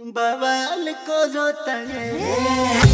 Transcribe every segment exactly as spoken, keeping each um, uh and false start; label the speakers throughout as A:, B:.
A: बवाल को रोता है।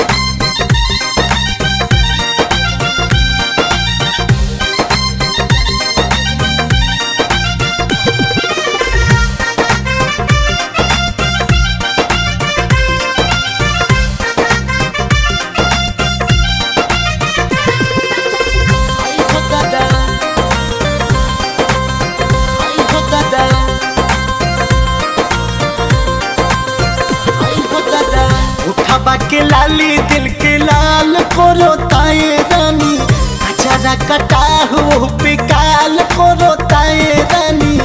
A: के लाली दिल के लाल को रोताए रानी, अचारा कटा हो बेकाल को रोताए रानी।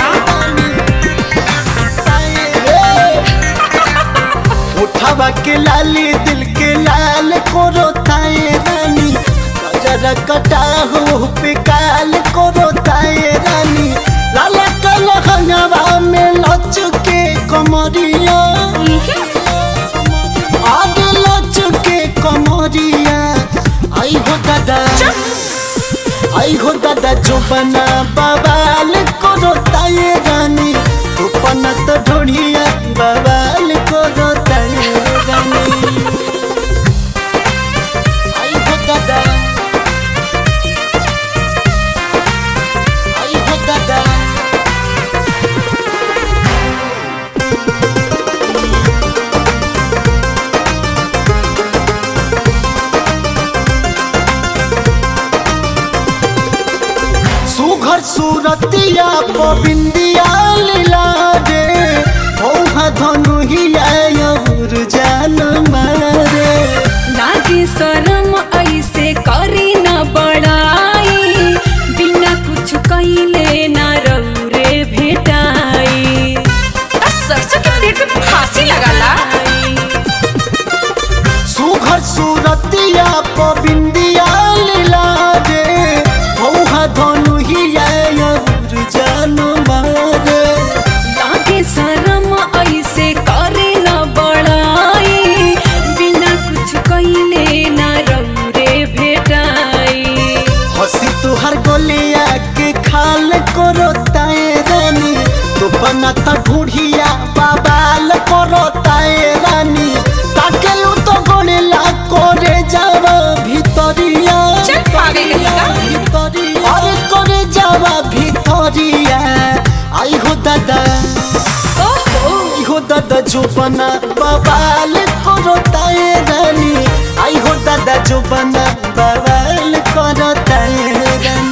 A: उठावा के लाली दिल के लाल को रोताए रानी, अचारा कटा हो बेकाल को रोताए रानी। लाला काला हंगावा में लच के कमरिया, कमरिया आई हो दादा, आई हो दादा जो बना बवाल को रोताए रानी, तो पना तो ढोड़िया बवाल को रोताए रानी। आई हो दादा, आई हो दादा, सुघर सूरतिया पबिंदिया लीला रे, ओहा धनुहिया और जान मारे।
B: लागे शरम ऐसे करी न बड़ाई, बिना कुछ कइले न रौरे भेटाई। सरसों के पेड़ पे फांसी लगाला।
A: सुघर सूरतिया पबिंदिया लीला रे, ओहा धनुहिया और जान मारे।
B: लागे शरम ऐसे करे न बड़ाई, बिना कुछ कइले न रौरे भेटाई।
A: हंसी तुहर गोलिया के खाल को रोताए रानी, तो बना तो ढूढ़िया बवाल को रोताए रानी। ताकेलू तो गोलिला कोरे जावा भितरिया, अरे कोरे जावा भितरिया। आई हो दादा, आई हो दादा जो बना बवाल को रोताए रानी, आई हो दादा जो बना बवाल को रोताए रानी।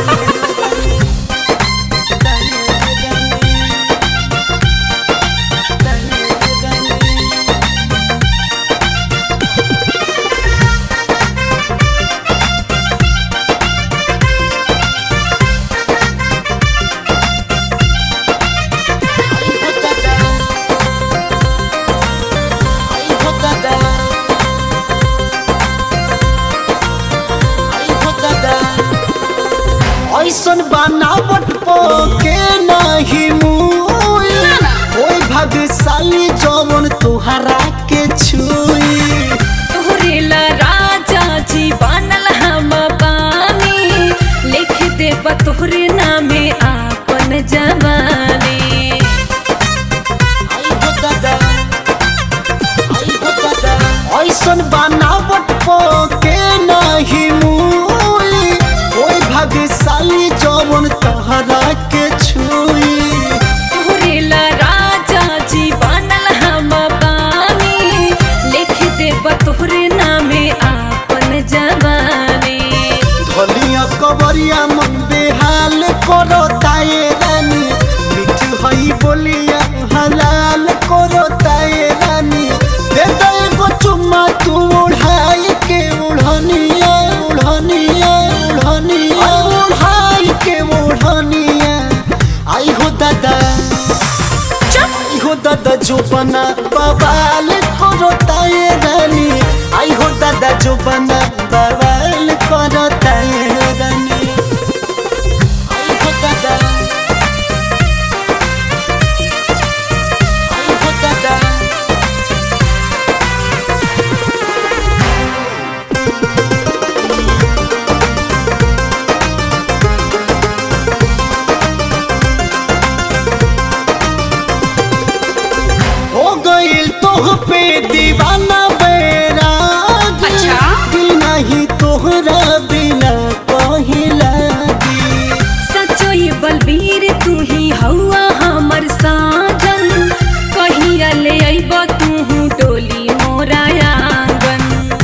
A: ऐसन बनावट के नहीं मुई, कोई भाग्यशाली जवन तुहरा के छुई।
B: तोहरे ला राजा जी बनल हम बानी, लिख दे तोहरे नामे आपन जवानी।
A: आई हो दादा, आई हो दादा, ऐसन बनावट के नहीं मुई, कोई भाग्यशाली जवन तोहरा के छुई।
B: तोहरे ला राजा जी बनल हम बानी, लिख दे तोहरे नामे आपन जवानी।
A: धलिया कबरिया मन बेहाल करो ताए रानी, मिठ हई बोलिया हलाल करो ताए रानी। दे दे एगो चुम्मा तू उड़ाई के उड़निया, उड़निया, उड़निया, उड़ाई के उड़निया। आई हो दादा, आई हो दादा जो बना बवाल को रोताए रानी, आई हो दादा जो बना बवाल को रोताए रानी। आई हो दादा, आई हो दादा, हो गई तोह पे दीवाना बैराग
B: अच्छा।
A: दिल नहीं तोहरा बिना कहीं लागी।
B: सचो ये बलबीर तू ही हौआ हमर साजन, कहिया ले अइबा तू डोली मोरा आंगन।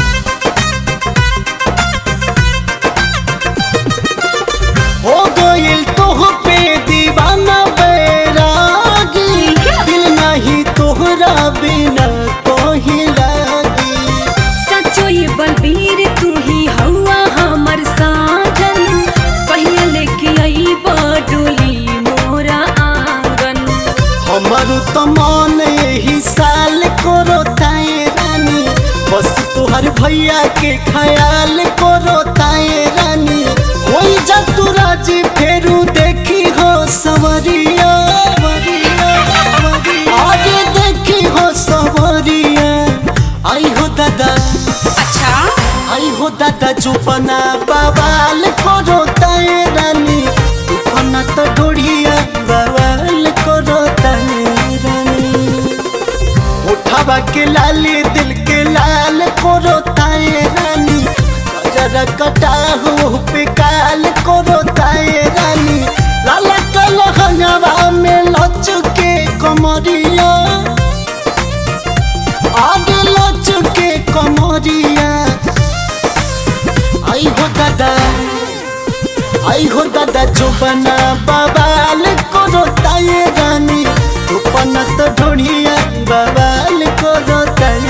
A: हो गइल तोह पे दीवाना बैरागी दिल नहीं तोहरा बिना कहीं लागी।
B: सचो ये बलबीर तू ही हौआ हमर साजन, कहिया लेके अइबा डोली मोरा आंगन।
A: हमारो तो मन यही साल करो ताए रानी, बस तुहर भैया के ख्याल करो ताए रानी। होई जा तू राजी फेरू देखी हो सवरिया, आगे देखी हो सवरिया। आई हो दादा,
B: अच्छा
A: आई हो दादा चुपना बवाल करो ताए रानी, चुपना तो ढोड़िया बवाल करो ताए रानी। उठावा के लाली दिल के लाल करो ताए रानी, गजरा कटा हो पे काल करो ताए रानी। लाला काला हंगावा में लचके कमरिया, आगे लचके कमरिया। आई हो दादा, आई हो दादा चुपना बवाल करो ताए रानी, चुपना तो ढोड़िया बवाल करो ताए